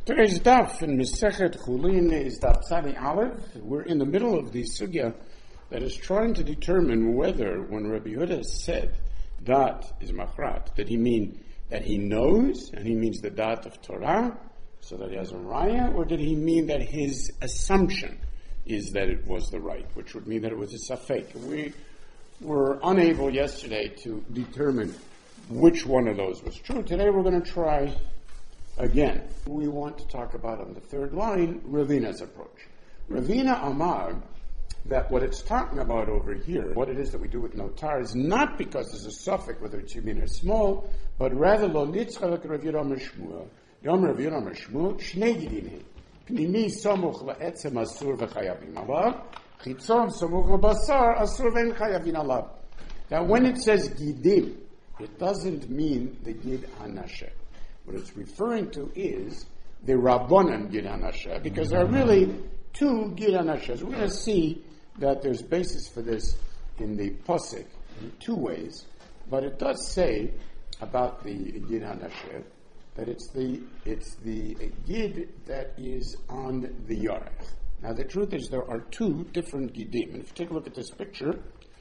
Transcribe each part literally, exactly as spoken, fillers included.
Today's daf in Masechet Chulin is daf Tzadi Aleph. We're in the middle of the sugya that is trying to determine whether, when Rabbi Yehuda said dat is machrat, did he mean that he knows, and he means the dat of Torah, so that he has a raya, or did he mean that his assumption is that it was the right, which would mean that it was a safek. We were unable yesterday to determine which one of those was true. Today we're going to try again. We want to talk about on the third line Ravina's approach. Ravina Amar, that what it's talking about over here, what it is that we do with notar, is not because there's a suffix, whether it's human or small, but rather lo nitzchalak Rav Yeram Shmuel. Yom Rav Yeram Shmuel shnei gidin pnimi samuch la'etzem asur v'chayavim alav, chitzon samuch la'basar asur v'en chayavim alav. Now, when it says gidim, it doesn't mean the gid hanasheh. What it's referring to is the Rabbanan Gid Hanasheh, because there are really two Gid Hanashehs. We're going to see that there's basis for this in the Pasuk in two ways, but it does say about the Gid Hanasheh that it's the it's the Gid that is on the Yarech. Now the truth is there are two different Gidim, and if you take a look at this picture,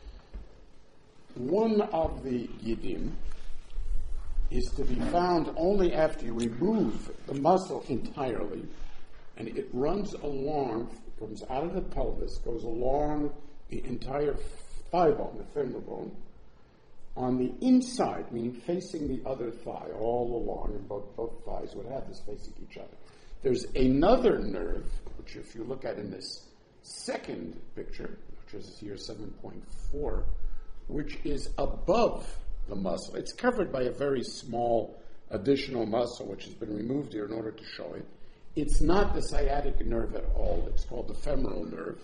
one of the Gidim is to be found only after you remove the muscle entirely, and it runs along, comes out of the pelvis, goes along the entire thigh bone, the femur bone, on the inside, meaning facing the other thigh, all along, and both, both thighs would have this facing each other. There's another nerve, which if you look at in this second picture, which is here seven point four, which is above the muscle. It's covered by a very small additional muscle which has been removed here in order to show it. It's not the sciatic nerve at all. It's called the femoral nerve.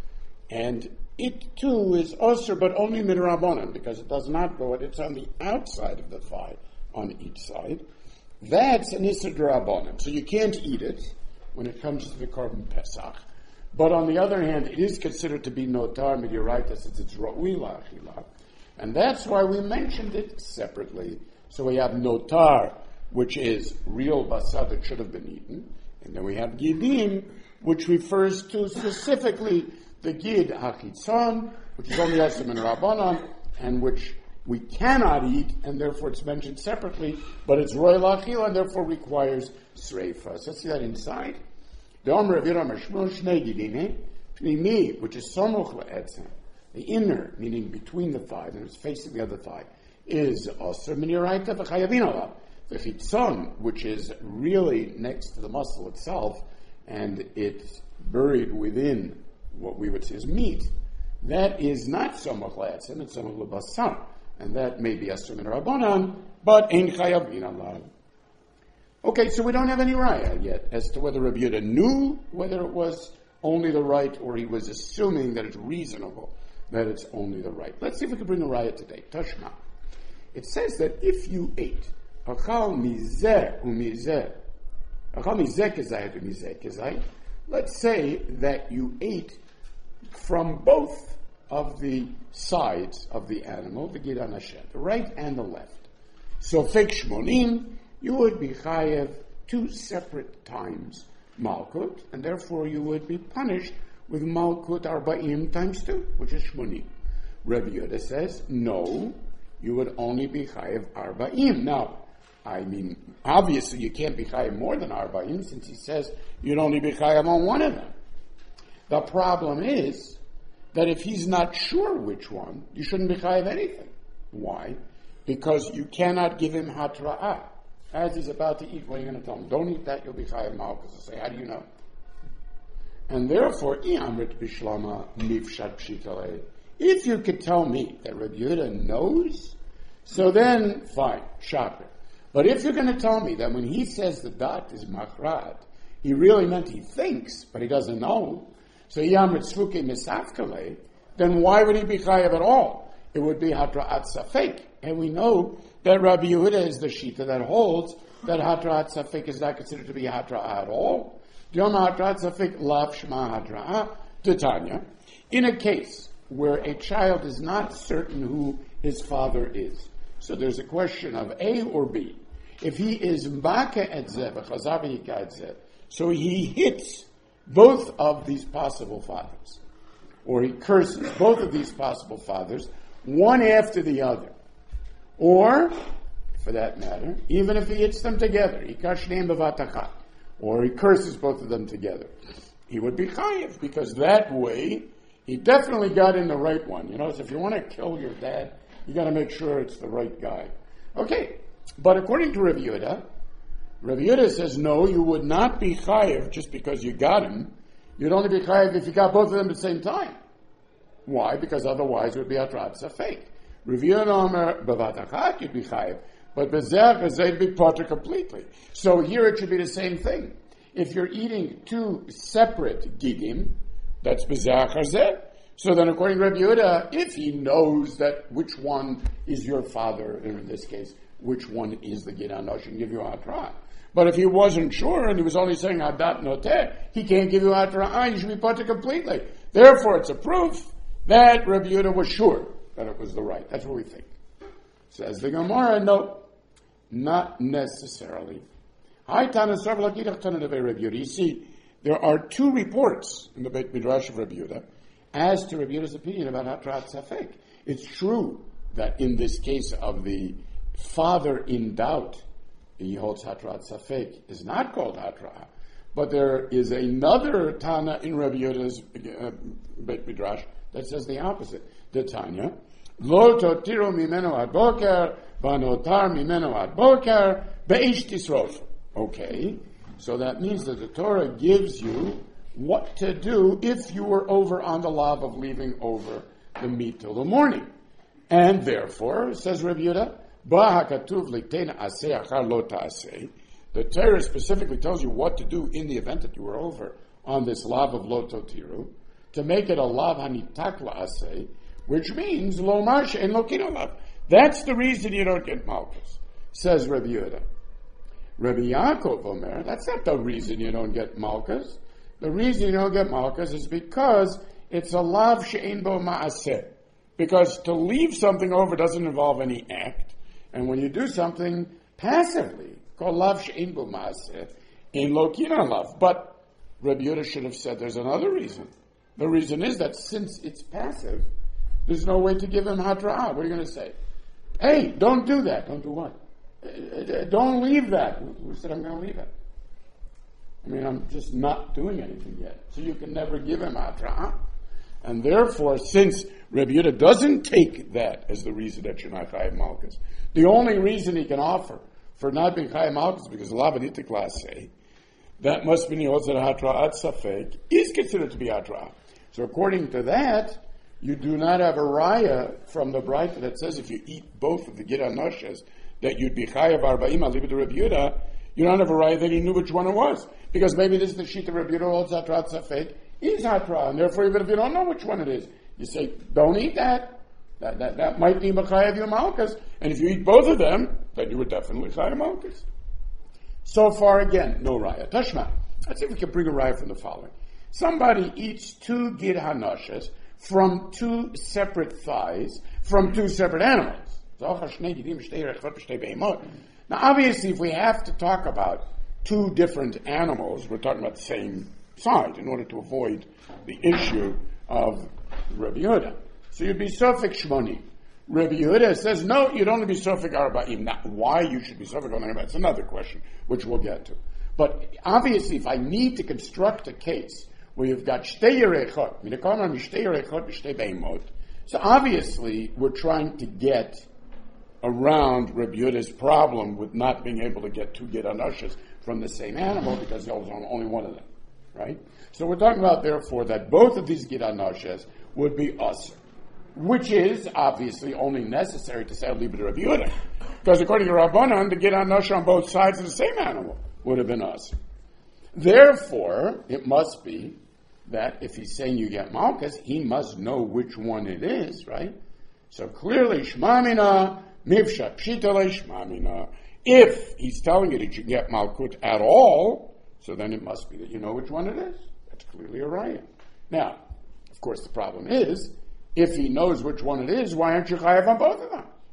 And it too is osur, but only midrabanan, because it does not go, it's on the outside of the thigh on each side. That's an isur d'rabanan. So you can't eat it when it comes to the Korban Pesach. But on the other hand, it is considered to be notar midoraita since it's ra'ui la'achila. And that's why we mentioned it separately. So we have notar, which is real basar that should have been eaten. And then we have gidim, which refers to specifically the gid hachitzon, which is only esem and rabbanon, and which we cannot eat, and therefore it's mentioned separately, but it's royal achila, and therefore requires sreifa. So let's see that inside. The Omer of Yeram Shmuel shnei gidine, pnimi, which is samuch la'etzem. The inner, meaning between the thigh, and it's facing the other thigh, is osur miniraita v'chayavin alav. The chitzon, which is really next to the muscle itself, and it's buried within what we would say is meat, that is not samuch la'etzem, it's samuch l'basar, and that may be osur min rabbanan, but ein chayavin alav. Okay, so we don't have any raya yet as to whether Rabbi Yehuda knew whether it was only the right, or he was assuming that it's reasonable that it's only the right. Let's see if we can bring a raya today. Tashma. It says that if you ate achal mizeh umizeh, achal mizeh kezayit umizeh kezayit, let's say that you ate from both of the sides of the animal, the gid hanasheh, the right and the left. So fek shmonim, you would be chayev two separate times malkut, and therefore you would be punished with malkut arba'im times two, which is shmonim. Rabbi Yehuda says, no, you would only be chayev arba'im. Now, I mean, obviously you can't be chayev more than arba'im, since he says you'd only be chayev on one of them. The problem is that if he's not sure which one, you shouldn't be chayev anything. Why? Because you cannot give him hatra'ah. As he's about to eat, what are you going to tell him? Don't eat that, you'll be chayev malchus. He'll say, how do you know? And therefore, if you could tell me that Rabbi Yehuda knows, so then, fine, shocker. But if you're going to tell me that when he says the dat is machrat, he really meant he thinks, but he doesn't know, so then why would he be chayev at all? It would be hatra'at safek. And we know that Rabbi Yehuda is the shita that holds that hatra'at safek is not considered to be hatra'ah at all. In a case where a child is not certain who his father is, so there's a question of A or B, If he is maka et zeh, v'chazar v'hika et zeh, so he hits both of these possible fathers, or he curses both of these possible fathers, one after the other, or, for that matter, even if he hits them together, hikar shneim b'vat achat, or he curses both of them together, he would be chayiv, because that way he definitely got in the right one. You know, so if you want to kill your dad, you got to make sure it's the right guy. Okay, but according to Rav Yehuda, Rav Yehuda says no, you would not be chayiv just because you got him. You'd only be chayiv if you got both of them at the same time. Why? Because otherwise it would be atrat safek. Rav Yehuda omer b'vat achat you'd be chayiv, but b'zeh b'zeh you'd be potter completely. So here it should be the same thing. If you're eating two separate gigim, that's b'zeh chazeh. So then according to Rabbi Yehuda, if he knows that which one is your father, in this case, which one is the gid hanosh, and give you a hatra. But if he wasn't sure and he was only saying hadat noteh, he can't give you a hatra. You should be potter completely. Therefore, it's a proof that Rabbi Yehuda was sure that it was the right. That's what we think. Says the Gemara, no, not necessarily. You see, there are two reports in the Beit Midrash of Rabbi Yehuda as to Rabbi Yehuda's opinion about Hatrat Safek. It's true that in this case of the father in doubt, he holds Hatrat Safek is not called Hatra, but there is another Tana in Rabbi Yehuda's uh, Beit Midrash that says the opposite. The Tanya, Lo totiru mimeno ad boker, vanotar mimeno ad boker, beish tisrof. Okay, so that means that the Torah gives you what to do if you were over on the lav of leaving over the meat till the morning. And therefore, says Rabbi Yehuda, the Torah specifically tells you what to do in the event that you were over on this lav of lo totiru, to make it a lav hanitak la'aseh, which means lo marsha and lo kino lav. That's the reason you don't get malchus, says Rabbi Yehuda. Rabbi Yaakov Omer, that's not the reason you don't get malchus. The reason you don't get malchus is because it's a lav she'ein bo ma'aseh. Because to leave something over doesn't involve any act. And when you do something passively, called lav she'ein bo ma'aseh, in lo kina lav. But Rabbi Yehuda should have said there's another reason. The reason is that since it's passive, there's no way to give him hatra'ah. What are you going to say? Hey, don't do that. Don't do what? Don't leave that. Who said I'm going to leave it? I mean, I'm just not doing anything yet. So you can never give him hatra. And therefore, since Rabbi Yehuda doesn't take that as the reason that you're not chayav malchus, the only reason he can offer for not being chayav malchus because lavanitik laseh, that must mean he holds that hatra at safek is considered to be hatra. So according to that, you do not have a raya from the Braita that says if you eat both of the gid hanoshes, that you'd be chayav arba'im aliba to Rabbi Yehuda. You don't have a raya that he knew which one it was. Because maybe this is the sheet of Rabbi Yehuda holds Hatrat Safek is Hatra, and therefore even if you don't know which one it is, you say, don't eat that. That that, that might be Machayav your Malchus, and if you eat both of them, then you would definitely Chayav Malchus. So far again, no raya. Tashma. Let's see if we can bring a raya from the following. Somebody eats two gid hanoshes from two separate thighs, from two separate animals. Now obviously if we have to talk about two different animals, we're talking about the same side in order to avoid the issue of Rabbi Yehuda. So you'd be Sofik Shmoni. Rabbi Yehuda says, no, you'd only be Sofik Arba'im. Now, why you should be Sofik Arba'im, that's another question, which we'll get to. But obviously, if I need to construct a case where you've got Shtei Yerechot, Shtei Yerechot, Shtei Beimot, so obviously we're trying to get around Rabbi Yehuda's problem with not being able to get two gid hanoshes from the same animal because there was only one of them, right? So we're talking about, therefore, that both of these gid hanoshes would be usr, which is obviously only necessary to say I'll leave it to Rabbi Yehuda, because according to Rabbanan, the gid hanosh on both sides of the same animal would have been usr. Therefore, it must be that if he's saying you get malchus, he must know which one it is, right? So clearly, shmamina mivshat pshitale shmamina. If he's telling you that you get malkut at all, so then it must be that you know which one it is. That's clearly a raya. Now, of course, the problem is, if he knows which one it is, why aren't you chayav on both of them?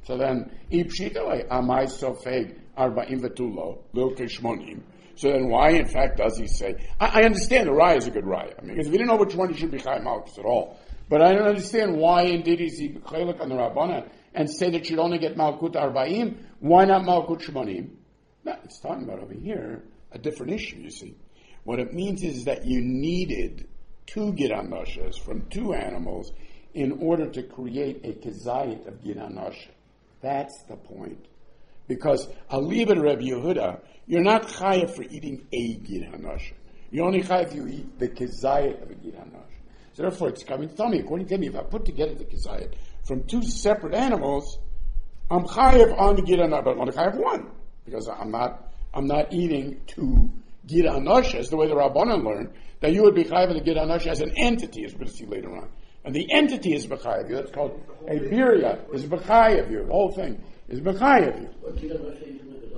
So then, Ipshitale, Amai Sofeg, Arba'im Vetulo, Lil Kishmonim. So then why, in fact, does he say, I, I understand the raya is a good raya. I mean, because if you didn't know which one, you should be Chayim Malkus at all. But I don't understand why, indeed, is he Chaylik on the Rabbana and say that you'd only get Malkut Arba'im. Why not Malkut Shmonim? No, it's talking about over here a different issue, you see. What it means is that you needed two Giran Noshas from two animals in order to create a Kezayit of Giran Nosha. That's the point. Because Aliba Rabbi Yehuda, you're not chayav for eating a Giran Nosha. You're only chayav if you eat the Kezayit of a Giran Nosha. So therefore, it's coming to tell me, according to me, if I put together the Kezayit from two separate animals, I'm chayav on the Giran Nosha, but I'm only chayav one. Because I'm not, I'm not eating two Giran Noshas, the way the Rabbanan learned, that you would be chayav in the Giran Nosha as an entity, as we're going to see later on. And the entity is b'chayav you. That's called a birya, is b'chayav you. The whole thing is b'chayav you.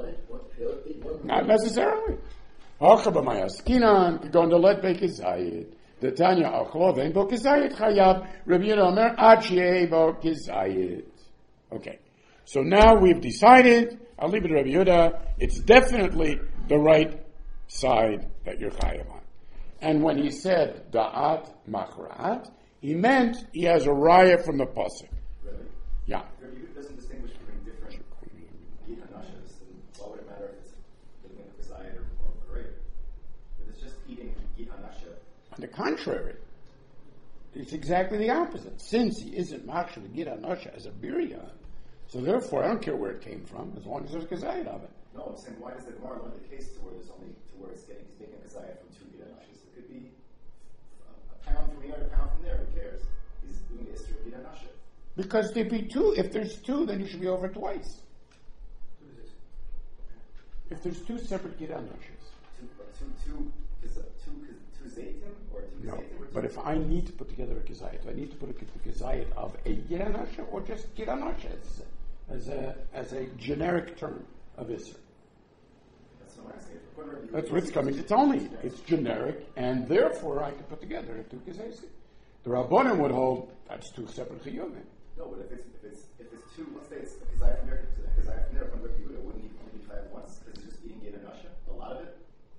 Not necessarily. Hachabamayas going to let bekizayit. The Tanya Achlo vein bo kizayit chayav. Rabbi Yehuda Omer ad she'ei bo kizayit. Okay. So now we've decided, I'll leave it to Rabbi Yehuda, it's definitely the right side that you're chayav on. And when he said da'at machra'at, he meant he has a raya from the pasuk. Really? Yeah. Rabbi Yehuda doesn't distinguish between different Giran Noshas, and why would it matter if it's living in the Kezayit or, or grape? If it's just eating Giran Nosha. On the contrary, it's exactly the opposite. Since he isn't machshir to Giran Nosha as a birya, so therefore I don't care where it came from, as long as there's Kezayit of it. No, I'm saying, why does the Gemara limit the case to where there's only to where it's getting he's making a Kezayit from two Giran Noshas? It could be a pound from here, a pound from there. Who cares? He's doing the Isra Giran Nosha. Because there'd be two. If there's two, then you should be over twice. If there's two separate Giran Noshas. Two, two, two, two, two, two zaytim or two No, zaytim or two but if I need to put together a Kezayit, do I need to put a Kezayit of a Giran Nosha or just Giran Nosha as, as a as a generic term of Isra? That's what I'm asking. Whatever you- That's what it's coming to tell me. It's generic, and therefore I can put together two Kezayit. The Rabbanim would hold that's two separate Chiyuvim. No, but if it's if it's if it's two, let's say it's a Kezayit from there, a Kezayit from there from Rabbi Yehuda, wouldn't he only be five once because he's just eating Giran Nosha, a lot of it.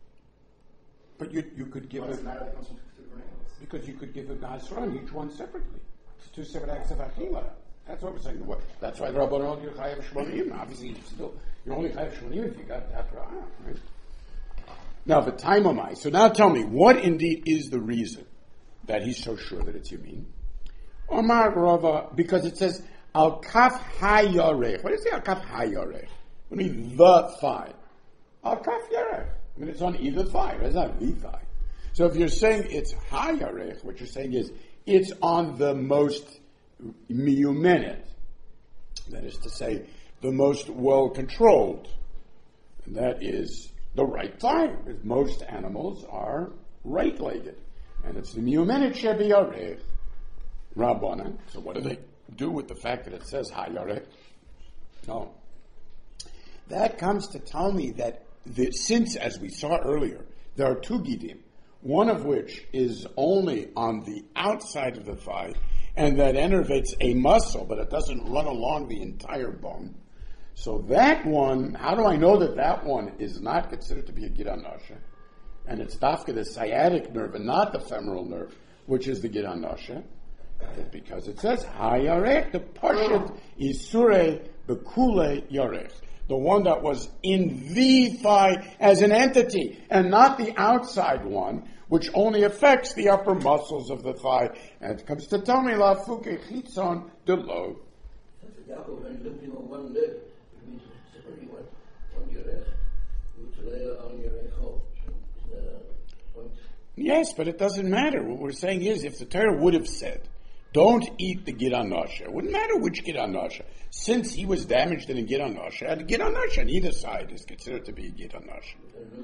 But you you could give Well, it it's not that comes from two different animals. because you could give a Gazran each one separately. It's two separate acts of Achila. That's what we're saying. What- That's why the Rabbanon you're chayav shmonim. Obviously, you still you're only chayav shmonim if you got that right. Now the time of my. So now tell me, what indeed is the reason that he's so sure that it's Yamin? Omar Rava, because it says al kaf hayorech. What does it say al kaf hayorech? What do you mean the thigh? Al kaf yarech. I mean it's on either thigh. It's not the thigh. So if you're saying it's hayorech, what you're saying is it's on the most miyumenet. That is to say, the most well controlled. And that is the right thigh. Because most animals are right-legged. And it's the miyumenet shebiyarech. Rabbanan. So what do they do with the fact that it says hayarech? No. That comes to tell me that the, since, as we saw earlier, there are two gidim, one of which is only on the outside of the thigh, and that innervates a muscle, but it doesn't run along the entire bone. So that one, how do I know that that one is not considered to be a Giran Nosha? And it's dafka the sciatic nerve and not the femoral nerve, which is the Giran Nosha. Because it says hayarech, the pashut isure bekule yarech, the one that was in the thigh as an entity, and not the outside one, which only affects the upper muscles of the thigh. And it comes to tell me la fuke chitzon de lo. Yaakov when limping on one leg, it means separating one on your leg, which lay on your ankle. Yes, but it doesn't matter. What we're saying is, if the Torah would have said, don't eat the Giran Nosha, it wouldn't matter which Giran Nosha. Since he was damaged in a Giran Nosha, the Giran Nosha on either side is considered to be a Giran Nosha.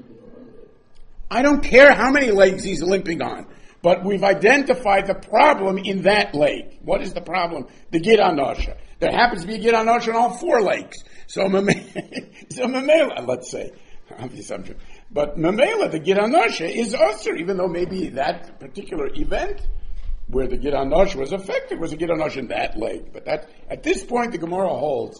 I don't care how many legs he's limping on, but we've identified the problem in that leg. What is the problem? The Giran Nosha. There happens to be a Giran Nosha on all four legs. So, so Mamela, let's say, on the assumption. But Mamela, the Giran Nosha, is usher, even though maybe that particular event where the Giran Nosha was affected was a Giran Nosha in that leg. But that, at this point, the Gemara holds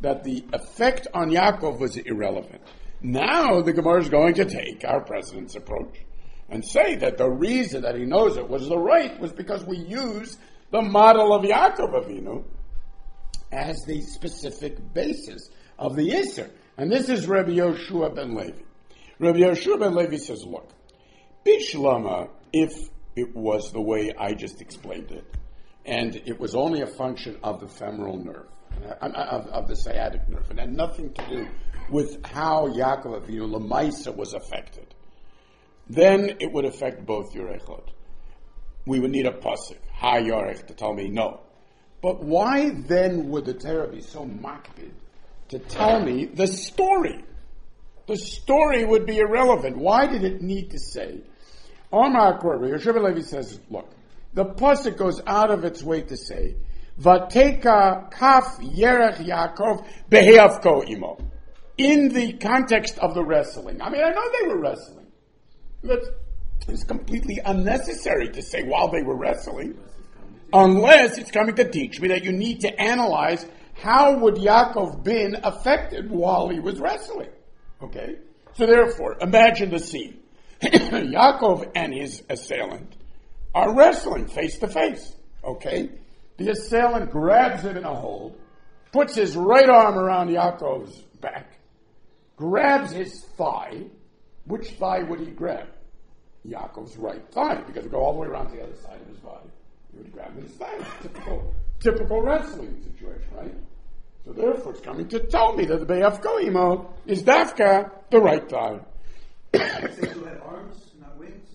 that the effect on Yaakov was irrelevant. Now the Gemara is going to take our president's approach and say that the reason that he knows it was the right was because we use the model of Yaakov Avinu as the specific basis of the Isser. And this is Rabbi Yoshua ben Levi. Rabbi Yoshua ben Levi says, look, Bishlama, if it was the way I just explained it, and it was only a function of the femoral nerve, of, of the sciatic nerve, and had nothing to do with how Yaakov Avinu Lamaisa was affected, then it would affect both Yorechot. We would need a pasuk, Ha Yorech, to tell me no. But why then would the Torah be so makpid to tell me the story? The story would be irrelevant. Why did it need to say? Omar Korbi, Yoshua ben Levi says, look, the pasuk goes out of its way to say, Vateka kaf yerech Yaakov beheavko imo. In the context of the wrestling. I mean, I know they were wrestling. But it's completely unnecessary to say while they were wrestling, unless it's coming to teach me that you need to analyze how would Yaakov been affected while he was wrestling. Okay? So therefore, imagine the scene. Yaakov and his assailant are wrestling face to face. Okay? The assailant grabs him in a hold, puts his right arm around Yaakov's back, grabs his thigh. Which thigh would he grab? Yaakov's right thigh, because it would go all the way around to the other side of his body. He would grab his thigh. Typical, typical wrestling situation, right? So therefore, it's coming to tell me that the Be'afko Imo is Dafka, the right thigh. You had arms, not wings.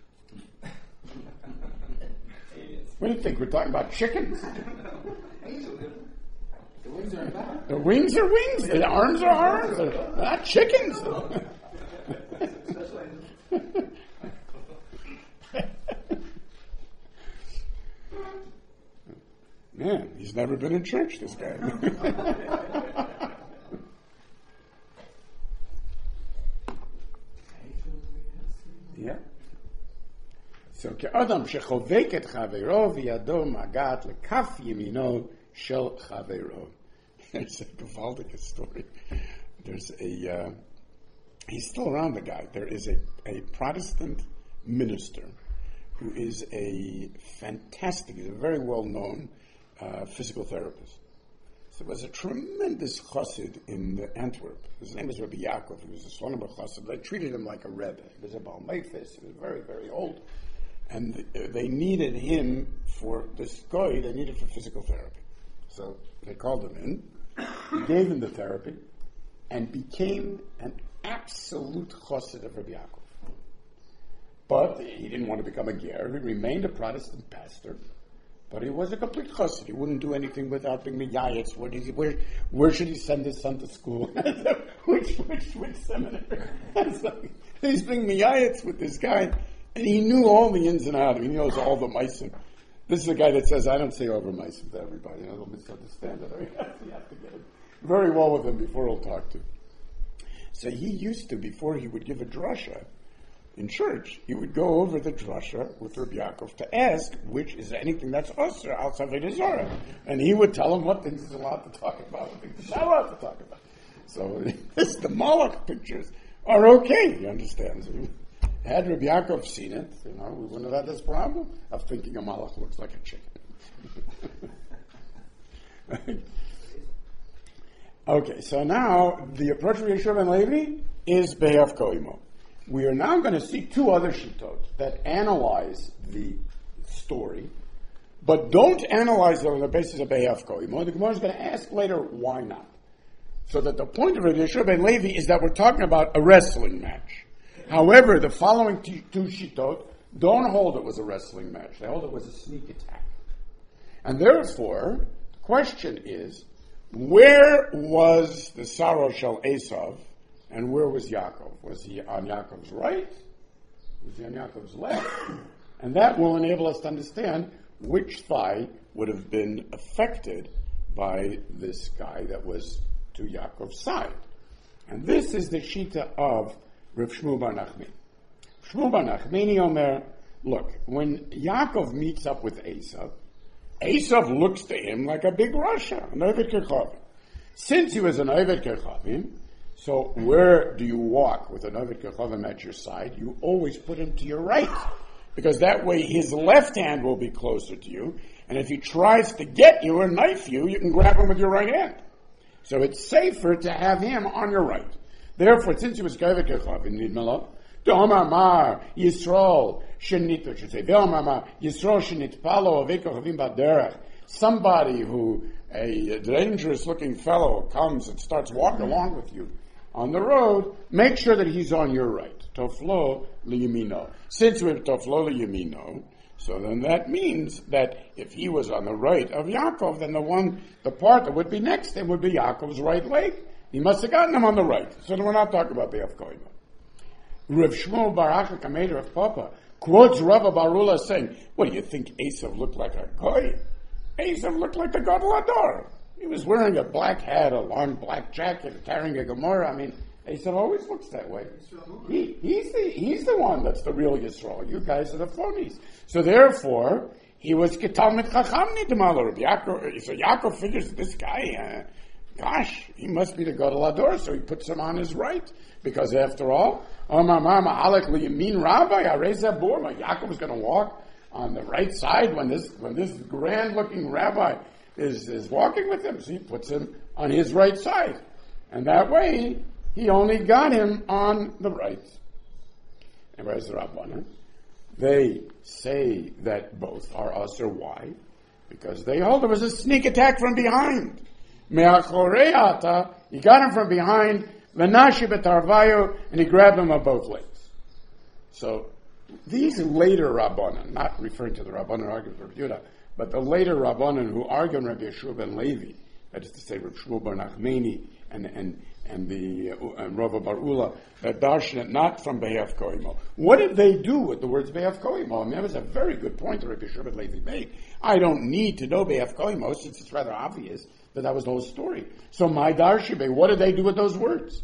What do you think? We're talking about chickens? The wings are in back. The wings are wings. The arms are arms. They're not chickens. Man, he's never been in church, this guy. Yeah. So, כאדם שחובק את חברו וידו מגעת לכף ימינו של חברו. There's a gewaltige story. There's a, uh, he's still around, the guy. There is a, a Protestant minister who is a fantastic, he's a very well-known uh, physical therapist. So there was a tremendous chassid in Antwerp. His name was Rabbi Yaakov. He was a son of a chassid. They treated him like a rebbe. He was a Baal Mephis. He was very, very old. And they needed him for this guy, they needed for physical therapy. So they called him in, gave him the therapy, and became an absolute chassid of Rabbi Yaakov. But he didn't want to become a ger. He remained a Protestant pastor, but he was a complete chassid. He wouldn't do anything without being miyayetz. Where, did he, where, where should he send his son to school? which, which, which seminary? So he's being miyayetz with this guy. And he knew all the ins and outs. He knows all the meisim. This is a guy that says, I don't say over meisim to everybody. I don't misunderstand it. I mean, you have to get it very well with him before he'll talk to. So he used to, before he would give a drasha in church, he would go over the drasha with Rabbi Yaakov to ask which is anything that's usher outside of Zorah. And he would tell him what things he's allowed to talk about, what things he's not allowed to talk about. So this, the Moloch pictures are okay, he understands. Had Rabbi Yaakov seen it, you know, we wouldn't have had this problem of thinking a malach looks like a chicken. Right? Okay, so now the approach of Yoshua ben Levi is Be'av Koimo. We are now going to see two other shittot that analyze the story, but don't analyze it on the basis of Be'av Koimo. The Gemara is going to ask later why not. So that the point of Yoshua ben Levi is that we're talking about a wrestling match. However, the following t- two shittot don't hold it was a wrestling match. They hold it was a sneak attack. And therefore, the question is, where was the Sarah Shel Esav and where was Yaakov? Was he on Yaakov's right? Was he on Yaakov's left? And that will enable us to understand which thigh would have been affected by this guy that was to Yaakov's side. And this is the shita of Rav Shmuel bar Nachmani. Shmuel bar Nachmani Omer, look, when Yaakov meets up with Esav, Esav looks to him like a big Russia. Since he was an Oved Kechavim, so where do you walk with an Oved Kechavim at your side? You always put him to your right, because that way his left hand will be closer to you, and if he tries to get you or knife you, you can grab him with your right hand. So it's safer to have him on your right. Therefore, since he was Oved Kechavim, Nidmelo, Domamar Yisrael Shenit, I should say, Domamar Yisrael Shenit Palo Oved Kechavim Baderech. Somebody who, a dangerous looking fellow, comes and starts walking along with you on the road, make sure that he's on your right. Toflo liyamino. Since we're toflo liyamino, so then that means that if he was on the right of Yaakov, then the one, the part that would be next to him would be Yaakov's right leg. He must have gotten him on the right. So then we're not talking about Be'af Koima. Rav Shmuel Bar Achai Kameter of Papa quotes Rava Barula saying, what do you think Esav looked like a goy? Esav looked like the Gadol Hador. He was wearing a black hat, a long black jacket, carrying a Gemara. I mean, Esav always looks that way. He, he's the he's the one that's the real Yisrael. You guys are the phonies. So therefore, he was Ketalmid Chacham Nidmalo. Yaakov, so Yaakov figures this guy, uh, gosh, he must be the Gadol Hador, so he puts him on his right. Because after all, Omar Mama Alek Liyamin Rabbi, Areza Burma, Yaakov is going to walk on the right side when this when this grand looking rabbi is, is walking with him. So he puts him on his right side. And that way, he only got him on the right. And where's the Rabbanan? They say that both are usher. Why? Because they hold there was a sneak attack from behind. Me'achoreata, he got him from behind, Venashi betarvayo, and he grabbed him on both legs. So, these later Rabbanan, not referring to the Rabbanan arguing for Rabbi Yehuda, but the later Rabbanan who argue on Rabbi Yeshua ben Levi, that is to say Rabbi Shmuel bar Nachmani and and and the uh, and Rava bar Ula, that darshan not from Be'af Koimo. What did they do with the words Be'af Koimo? I mean, that was a very good point that Rabbi Yeshua ben Levi made. I don't need to know Be'af Koimo since it's rather obvious that that was the whole story. So my darshibe, what did they do with those words?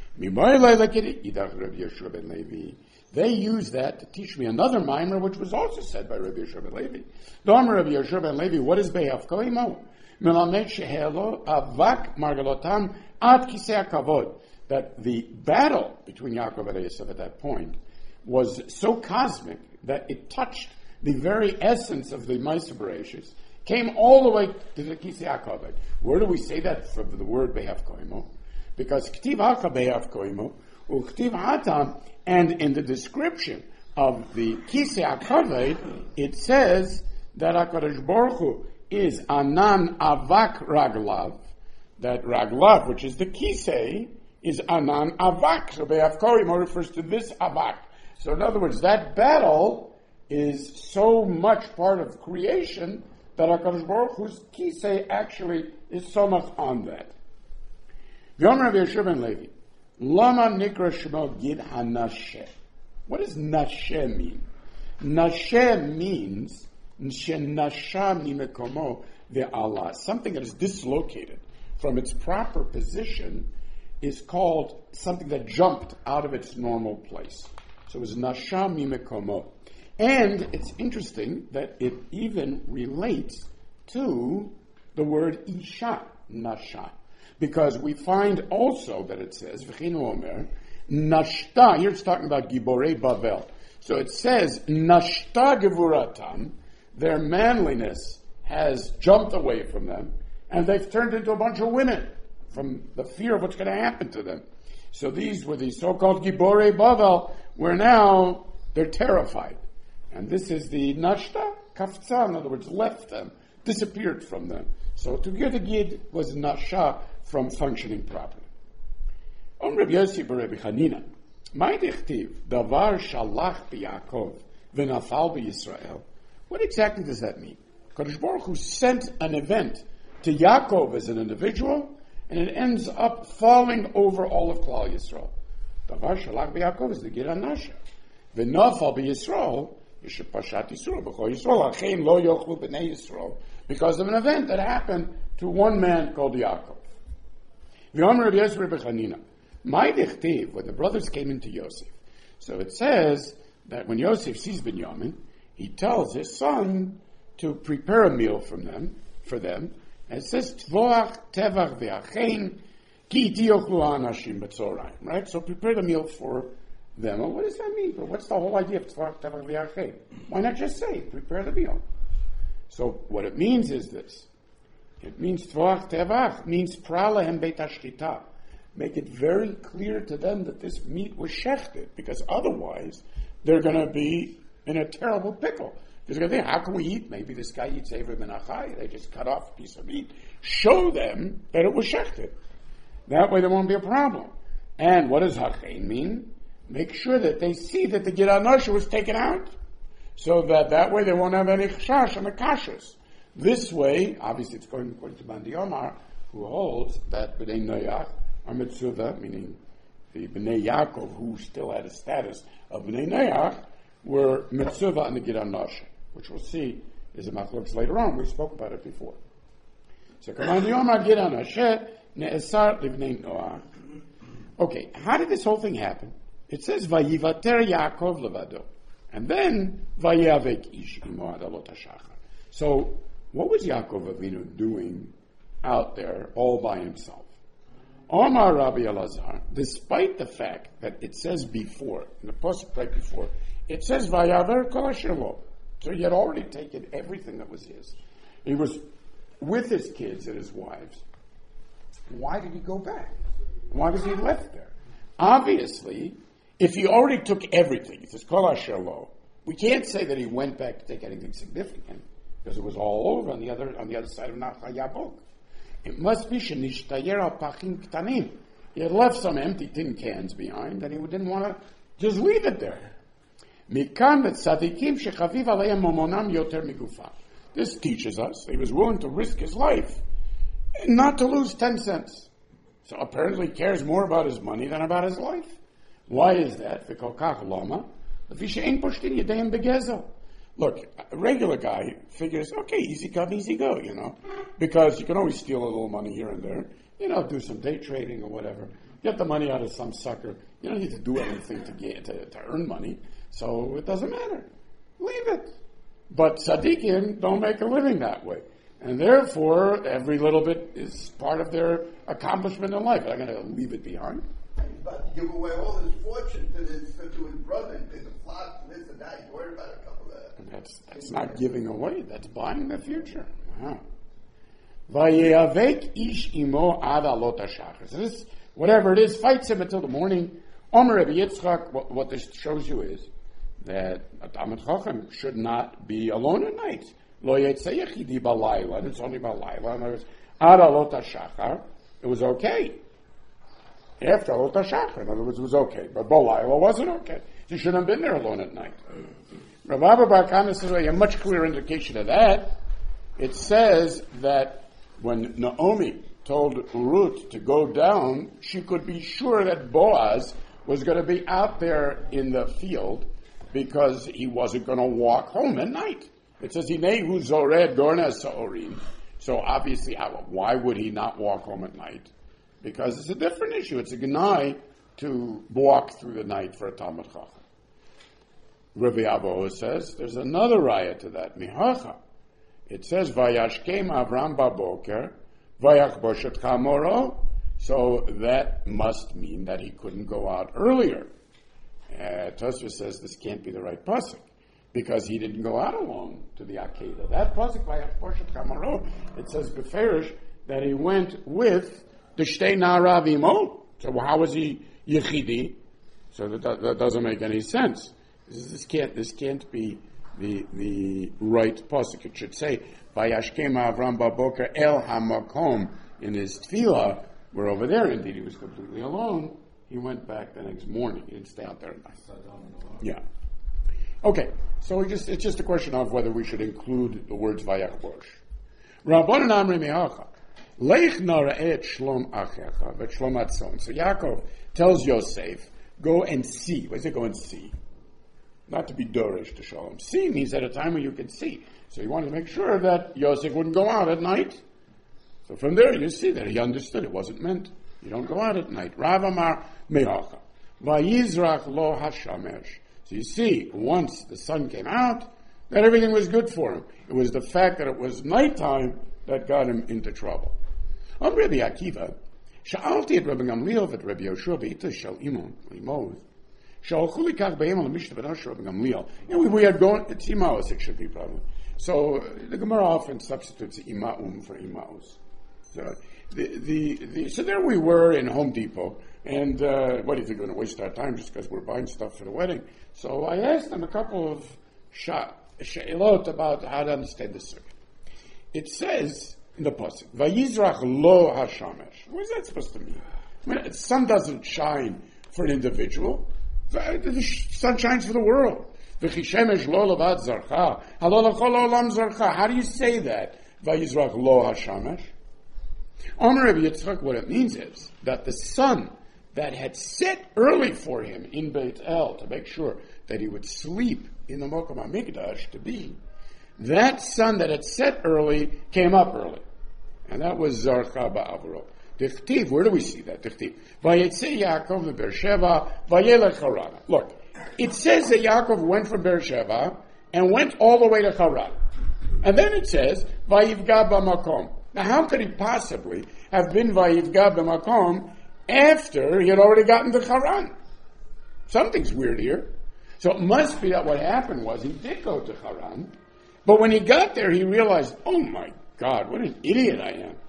They use that to teach me another mimer, which was also said by Rabbi Yeshua ben Levi. The Amar Rabbi Yeshua ben Levi, what is Be'af Koimo? Melamed shehelo avak margalotam ad kisei hakavod. That the battle between Yaakov and Esav at that point was so cosmic that it touched the very essence of the Ma'aser Bereishis, came all the way to the kisei hakavod. Where do we say that from the word Be'af Koimo? Because K'tiv Haka Be'af Koimo, U'K'tiv Hatam, and in the description of the Kisei HaKavod, it says that HaKadosh Baruch Hu is Anan Avak Raglav, that Raglav, which is the Kisei, is Anan Avak. So Be'af Koimo refers to this Avak. So in other words, that battle is so much part of creation that HaKadosh Baruch Hu's Kisei actually is so much on that. V'yom Rabbi Yeshua ben Levi, Lama Nikra Shemo Gid HaNasheh. What does Nasheh mean? Nasheh means Shenasha Mimekomo Ve'ala. Something that is dislocated from its proper position is called something that jumped out of its normal place. So it was Nasha Mimekomo. And it's interesting that it even relates to the word Isha, Nasha. Because we find also that it says, V'chinu Omer, Nashta, here it's talking about Giborei Bavel. So it says, Nashta Gevuratam, their manliness has jumped away from them, and they've turned into a bunch of women from the fear of what's going to happen to them. So these were the so-called Giborei Bavel, where now they're terrified. And this is the Nashta Kafza, in other words, left them, disappeared from them. So to get a Gid was Nasha, from functioning properly. On Rabbi Yossi bar Rabbi Chanina, my dichtiv, davar shalach b'Yaakov v'nafal b'Yisrael. What exactly does that mean? Kadosh Baruch Hu sent an event to Yaakov as an individual, and it ends up falling over all of Klal Yisrael. Davar shalach b'Yaakov is the Gid HaNasha. V'nafal b'Yisrael, Yishep Pashat Yisrael, b'chol Yisrael, achein lo yochlu b'nei Yisrael, because of an event that happened to one man called Yaakov. V'yom Rabbi Yossi Rabbi Chanina, my dichtiv, when the brothers came into Yosef. So it says that when Yosef sees Binyamin, he tells his son to prepare a meal from them, for them, It says, Tvoach tevach ve'achein, ki iti yochlu ha'anashim b'tzorayim. Right? So prepare the meal for them. Well, what does that mean? Well, what's the whole idea of Tvoach tevach ve'achein? Why not just say, prepare the meal? So what it means is this. It means Tvoach tevach, means pralahem beit hashchita. Make it very clear to them that this meat was shechted, because otherwise they're going to be in a terrible pickle. Because they're going to think, how can we eat? Maybe this guy eats Ever Ben Achai. They just cut off a piece of meat. Show them that it was shechted. That way there won't be a problem. And what does hachein mean? Make sure that they see that the Gid HaNosha was taken out. So that that way they won't have any chashash on the kashas. This way, obviously it's going according to Bandi Omar, who holds that B'nai Noach are mitzvah, meaning the B'nai Yaakov, who still had a status of B'nai Noach, were mitzvah on the Gid HaNosha, which we'll see is a machlokes later on. We spoke about it before. So, B'nai Omar Gid HaNosha ne'esar B'nai Noach. Okay, how did this whole thing happen? It says Vayivater Yaakov levado, and then Vayavek ish imo ad alot hashachar. So, what was Yaakov Avinu doing out there all by himself? Omar Rabbi Elazar, despite the fact that it says before, in the pasuk right before, it says Vayaver kol asher lo. So he had already taken everything that was his. He was with his kids and his wives. Why did he go back? Why was he left there? Obviously, if he already took everything, it says kol asher lo, we can't say that he went back to take anything significant, because it was all over on the other on the other side of Nachal Yabok. It must be shenishtayer al pachim ktanim. He had left some empty tin cans behind, and he didn't want to just leave it there. Mikan v'tzadikim shechaviv aleihem momonam yoter migufa. This teaches us that he was willing to risk his life and not to lose ten cents. So apparently he cares more about his money than about his life. Why is that? V'kolkach lama. Look, a regular guy figures, okay, easy come, easy go, you know, because you can always steal a little money here and there, you know, do some day trading or whatever, get the money out of some sucker. You don't need to do anything to get to, to earn money, so it doesn't matter. Leave it. But tzaddikim don't make a living that way, and therefore every little bit is part of their accomplishment in life. I'm going to leave it behind. He's about to give away all his fortune to his to his brother and to the flock, this and that. He's worried about a couple of. And that's that's not giving away. That's buying the future. Wow. Vayavek ish imo ad alot hashachar. So this, whatever it is, fights him until the morning. Omer Rabbi Yitzchak. What, what this shows you is that a Talmid Chacham should not be alone at night. Lo yetzei yechidi balayla. It's only balayla. In other words, ad alot hashachar. It was okay. After alot hashachar, in other words, it was okay. But balayla wasn't okay. You shouldn't have been there alone at night. Rav Abba Bar Kama says a much clearer indication of that. It says that when Naomi told Ruth to go down, she could be sure that Boaz was going to be out there in the field because he wasn't going to walk home at night. It says, Hinehu Zored Dorna Sa'orim. So obviously, why would he not walk home at night? Because it's a different issue. It's a gnai to walk through the night for a Talmid Chacham. Rabbi Abo says, there's another raya to that, Mihacha. It says, Vayashkem Avram Baboker, Vayachbosh et Chamoro. So that must mean that he couldn't go out earlier. Uh, Tosfos says this can't be the right pasuk, because he didn't go out alone to the Akedah. That pasuk, Vayachbosh et Chamoro, it says, Beferish, that he went with the Shtei Na'arav Imo. So how was he Yechidi? So that, that doesn't make any sense. This, this can't. This can't be the the right pasuk. It should say Vayashkem Avram Baboker El Hamakom in his tefillah. We're over there. Indeed, he was completely alone. He went back the next morning. He didn't stay out there at night. Yeah. Okay. So we just it's just a question of whether we should include the words Vayachbosh. Rabbanan Amri Me'acha Leich Nara'et Shlom Achecha Vet Shlom Atzon. So Yaakov tells Yosef, go and see. What does it go and see? Not to be dorish to Shalom. See means at a time when you can see. So he wanted to make sure that Yosef wouldn't go out at night. So from there you see that he understood it wasn't meant. You don't go out at night. Rav Amar Me'acha Vayizrach lo hashamesh. So you see, once the sun came out, that everything was good for him. It was the fact that it was nighttime that got him into trouble. I'm Rabbi Akiva. שאלתי את רבי גמליאל ואת רבי יהושע בעיתו של אימון, לימוד, שהלכו לקח בהם על המשנה בנו של רבי גמליאל. You know, we had gone, it's Imaus it should be probably. So the Gemara often substitutes Imaum for Imaus. So, the, the, the, so there we were in Home Depot, and uh, what do you think, we're going to waste our time just because we're buying stuff for the wedding? So I asked them a couple of sha'ilot about how to understand the circuit. It says in the pasuk, "Vayizrach lo hashamesh." What is that supposed to mean? I mean, the sun doesn't shine for an individual; the sun shines for the world. V'chishemesh lo levad zarcha, halo lechol olam zarcha. How do you say that? Vayizrach lo hashamesh. Omer Rabbi Yitzchak, what it means is that the sun that had set early for him in Beit El to make sure that he would sleep in the Mokom HaMikdash to be, that sun that had set early came up early. And that was Zarcha Ba'avro. Dichtiv, where do we see that? Dichtiv. Vayetze Yaakov to Beersheva, Vayelech Haran. Look, it says that Yaakov went from Beersheva and went all the way to Haran. And then it says, Vayivga B'makom. Now how could he possibly have been Vayivga B'makom after he had already gotten to Haran? Something's weird here. So it must be that what happened was he did go to Haran, but when he got there he realized, oh my God, what an idiot I am.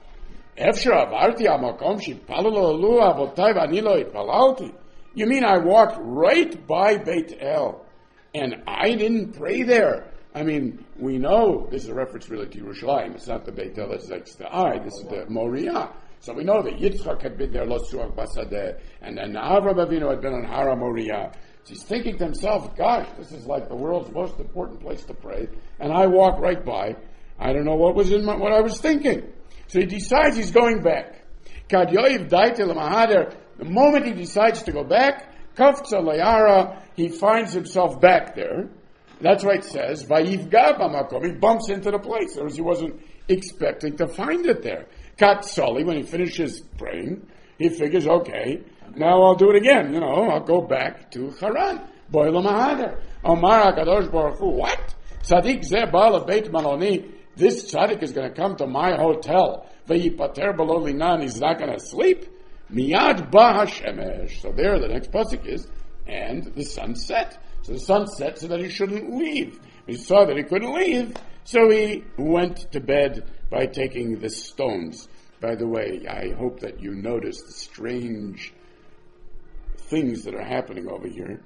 You mean I walked right by Beit El and I didn't pray there? I mean, we know this is a reference really to Yerushalayim. It's not the Beit El, it's like the Ai, this is the Moriah. So we know that Yitzchak had been there, Lo Suach Basadeh, and then Avraham Avinu had been on Hara Moriah. So he's thinking to himself, gosh, this is like the world's most important place to pray, and I walk right by. I don't know what was in my, what I was thinking. So he decides he's going back. Kad Yoiv Daite L'Mahader, the moment he decides to go back, Kafza Layara, he finds himself back there. That's why it says, Vayivga B'makom, he bumps into the place, whereas he wasn't expecting to find it there. Kat Soli, when he finishes praying, he figures, okay, now I'll do it again, you know, I'll go back to Haran. Boy L'Mahader. Omar HaKadosh Baruch Hu, what? Tzadik Zeh Baal Beit Maloni, this tzaddik is going to come to my hotel. V'yipater b'lo linan, he's not going to sleep. Miyad ba hashemesh. So there, the next pasuk is, and the sun set. So the sun set so that he shouldn't leave. He saw that he couldn't leave, so he went to bed by taking the stones. By the way, I hope that you notice the strange things that are happening over here.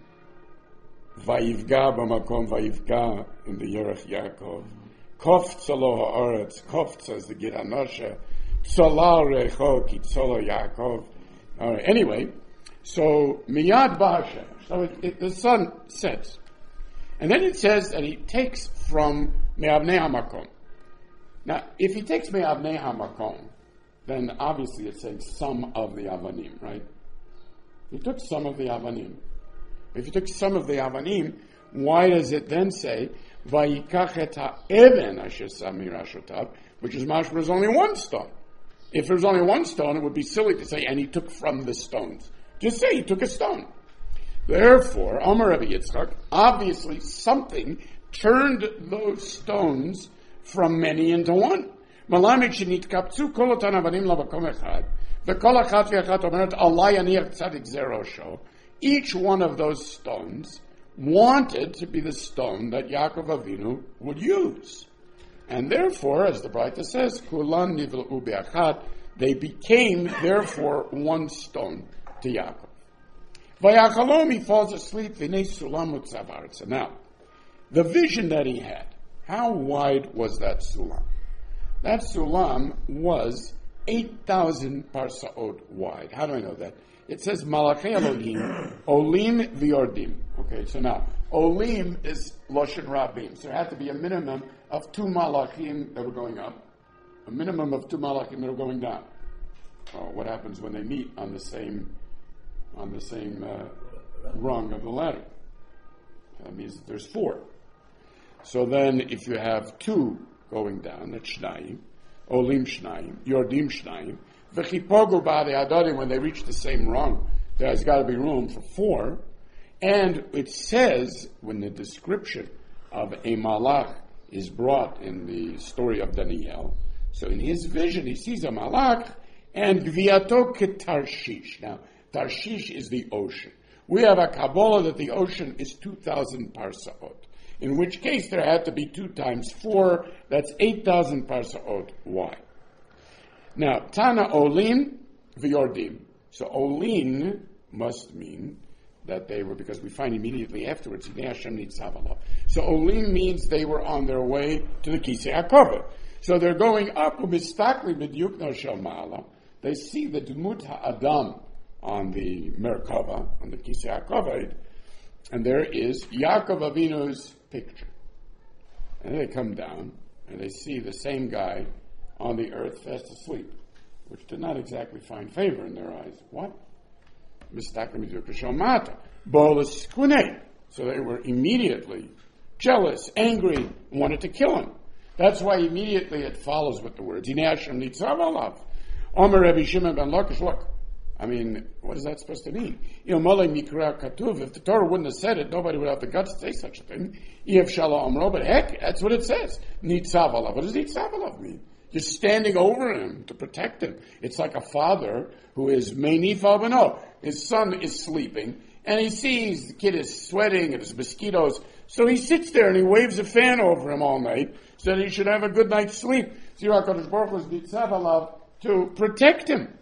Vayivga b'makom vayivga in the Yerech Yaakov. Koft Tzalo ha'aretz, Koft says the Gid HaNoshe, Tzolal recho ki Tzolo Yaakov. All right, anyway, so Miyad Ba'ashem, so it, it, the sun sets. And then it says that he takes from Me'avnei HaMakom. Now, if he takes Me'avnei HaMakom, then obviously it's saying some of the Avanim, right? He took some of the Avanim. If he took some of the Avanim, why does it then say Vayikach et ha'even asher sam mirashotav, which is mashma, there's only one stone. If there's only one stone, it would be silly to say, and he took from the stones. Just say he took a stone. Therefore, Amar Rabbi Yitzchak, obviously something turned those stones from many into one. Malamik shenitkaptzu kol otan avanim lavakom echad, v'kol achat v'achat omeret alay aniach tzadik zerosho. Each one of those stones wanted to be the stone that Yaakov Avinu would use. And therefore, as the Braita says, Kulan nivla'u be'achat, they became, therefore, one stone to Yaakov. Vayachalom, he falls asleep, v'nei sulam utzav aretz. Now, the vision that he had, how wide was that sulam? That sulam was eight thousand parsaot wide. How do I know that? It says Malachei Elohim, Olim v'yordim. Okay, so now, Olim is Loshen Rabim. So there had to be a minimum of two Malachim that were going up, a minimum of two Malachim that were going down. Oh, what happens when they meet on the same on the same uh, rung of the ladder? That means that there's four. So then, if you have two going down, that's Shnayim, Olim Shnayim, Yordim Shnayim, V'chipogu ba'adei hadarim, when they reach the same rung, there's got to be room for four. And it says, when the description of a malach is brought in the story of Daniel, So in his vision, he sees a malach, and Gviato Tarshish. Now, Tarshish is the ocean. We have a Kabbalah that the ocean is two thousand parsaot, in which case there had to be two times four, that's eight thousand parsaot wide. Now, Tana Olin Vyordim. So Olin must mean that they were, because we find immediately afterwards, so Olin means they were on their way to the Kisei HaKavod. So they're going up, Umistakli B'dyuk no Shel Ma'ala. They see the Dmut HaAdam on the Merkava, on the Kisei HaKavod, and there is Yaakov Avinu's picture. And they come down, and they see the same guy on the earth fast asleep, which did not exactly find favor in their eyes. What? So they were immediately jealous, angry, wanted to kill him. That's why immediately it follows with the words, Omer Rabbi Shimon ben Lakish, look, I mean, what is that supposed to mean? If the Torah wouldn't have said it, nobody would have the guts to say such a thing. But heck, that's what it says. Nitzavalav. What does Nitzavalav mean? You're standing over him to protect him. It's like a father who is Meinif Albano. His son is sleeping, and he sees the kid is sweating and there's mosquitoes. So he sits there and he waves a fan over him all night so that he should have a good night's sleep. So HaKadosh Baruch Hu is Nitzavalav to protect him.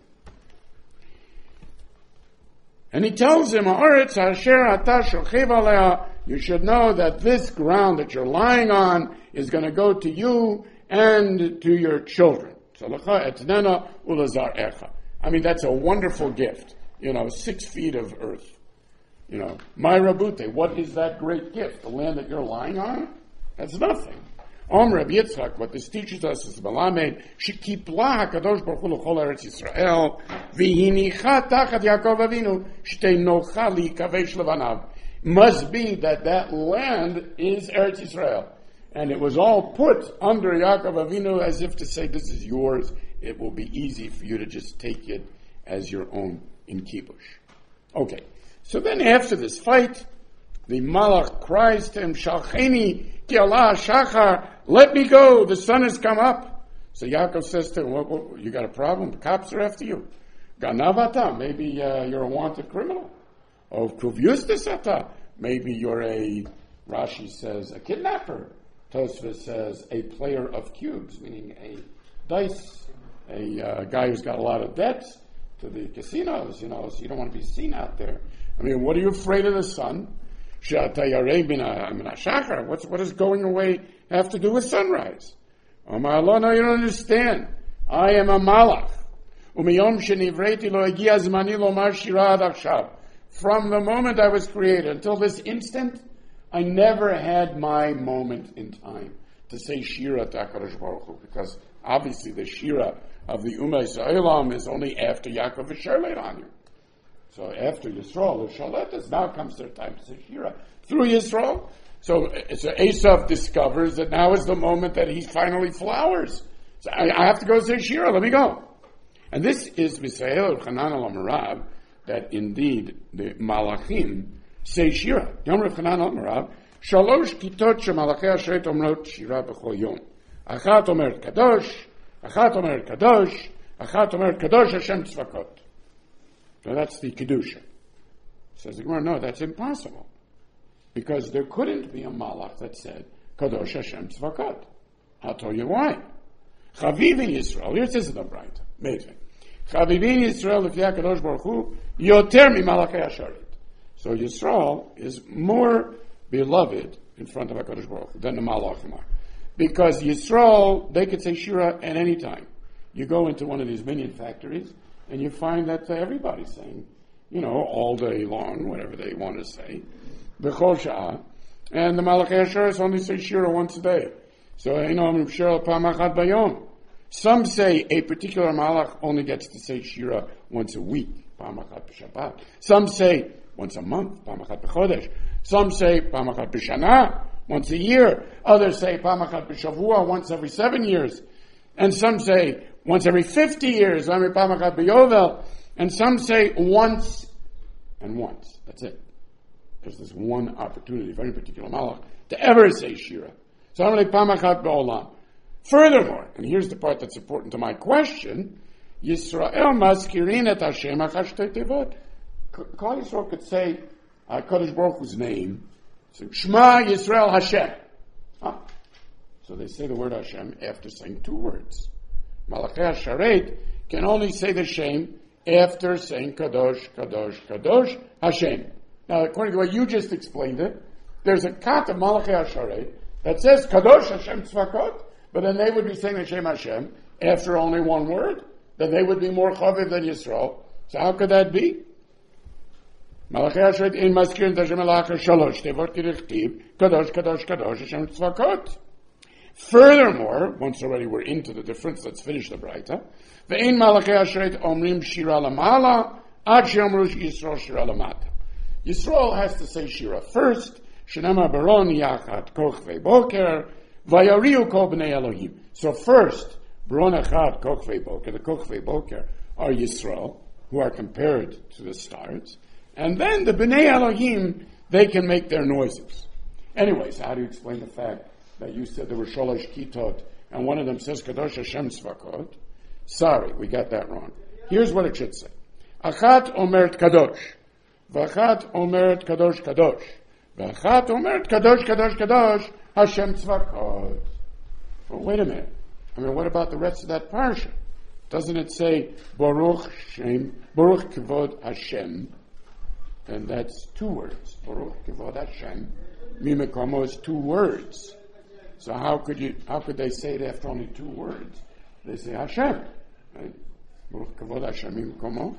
And he tells him, you should know that this ground that you're lying on is going to go to you and to your children. I mean, that's a wonderful gift. You know, six feet of earth. You know, my Rabute, what is that great gift? The land that you're lying on? That's nothing. Om Rabbi Yitzchak, what this teaches us is Balamed, Shekipla HaKadosh Baruch Hu l'chol Eretz Yisrael, V'hinicha tachat Yaakov Avinu, Shtei nocha li'kavesh levanav. Must be that that land is Eretz Yisrael. And it was all put under Yaakov Avinu as if to say, this is yours. It will be easy for you to just take it as your own in Kibush. Okay. So then after this fight, the Malach cries to him, Shalcheni ki Allah shachar, let me go, the sun has come up. So Yaakov says to him, what, what, you got a problem? The cops are after you. Ganavata, maybe uh, you're a wanted criminal. Oh, kuvyustasata, maybe you're a, Rashi says, a kidnapper. Tosfos says, a player of cubes, meaning a dice, a uh, guy who's got a lot of debts to the casinos, you know, so you don't want to be seen out there. I mean, what are you afraid of the sun? What's, what does going away have to do with sunrise? Omar Allah, no, you don't understand. I am a malach. From the moment I was created until this instant, I never had my moment in time to say Shira to HaKadosh Baruch Hu, because obviously the Shira of the Ummah Yisraelim is only after Yaakov V'Sherleit on you. So after Yisrael, the Shaletas, now comes their time to say Shira through Yisrael. So, so Esav discovers that now is the moment that he finally flowers. So I, I have to go say Shira, let me go. And this is Misael Chanan al Amarav, that indeed the Malachim say Shira. Yom Rav Chanan al Amarav, Shalosh kitot shemalachei Hashet omrot Shira b'chol yom. Achat omeret Kadosh, Achat omeret Kadosh, Achat omeret Kadosh Hashem Tzvakot. So that's the Kedusha. Says the Gemara, no, that's impossible. Because there couldn't be a Malach that said, Kadosh Hashem Tzvakot. I'll tell you why. Chaviv in Yisrael, here it says in the Braita, amazing. Chaviv in Yisrael, if Yah Kadosh Baruch Hu, Yoter mi Malachei Hasharit. So Yisrael is more beloved in front of HaKadosh Baruch Hu than the Malachim are. Because Yisrael, they could say Shira at any time. You go into one of these minion factories, and you find that everybody's saying, you know, all day long, whatever they want to say, B'chol Sha'ah, and the Malachei Hasharis only say Shira once a day. So, you know, Shira Pamachat Bayom. Some say a particular Malach only gets to say Shira once a week, Pamachat B'Shabbat. Some say once a month, Pamachat B'Chodesh. Some say Pamachat B'Shana, once a year. Others say Pamachat B'Shavua, once every seven years. And some say once every fifty years, and some say once and once. That's it. There's this one opportunity for any particular malach to ever say Shira. So I'm like Pamachat Ba'olam. Furthermore, and here's the part that's important to my question, Yisrael maskirin et Hashem achashtei tevot. Klal Yisrael could say uh, Kadosh Baruch Hu's name, so Shema Yisrael Hashem. Huh? So they say the word Hashem after saying two words. Malachei HaSharet can only say the Shem after saying Kadosh, Kadosh, Kadosh, Hashem. Now, according to what you just explained it, there's a kat of Malachei HaSharet that says Kadosh Hashem Tzvakot, but then they would be saying Hashem Hashem after only one word. Then they would be more chaviv than Yisrael. So how could that be? Malachei HaSharet in maskirin Hashem Elachar Shalosh Tevot Kirichtiv Kadosh, Kadosh, Kadosh Hashem Tzvakot. Furthermore, once already we're into the difference, let's finish the Braita. Ve'ein Malachei HaSharet omrim shira lamala ad she'omru Yisrael shira lamata. Yisrael has to say shira first. Shenamar baron yachat kochvei boker vayariu kol bnei Elohim. So first, baron echad kochvei boker, the kochvei boker are Yisrael, who are compared to the stars. And then the bnei Elohim, they can make their noises. Anyways, how do you explain the fact that you said there were sholosh kitot, and one of them says Kadosh Hashem Tzvakot? Sorry, we got that wrong. Here's what it should say. Achat omert Kadosh. V'achat omert Kadosh Kadosh. V'achat omert Kadosh Kadosh Kadosh Hashem Tzvakot. Well, wait a minute. I mean, what about the rest of that parsha? Doesn't it say Baruch Shem, Baruch Kivod Hashem? And that's two words. Baruch Kivod Hashem. Mimekomo is two words. So how could you? How could they say it after only two words? They say Hashem, right? Baruch Kavod Hashem Mimekomo.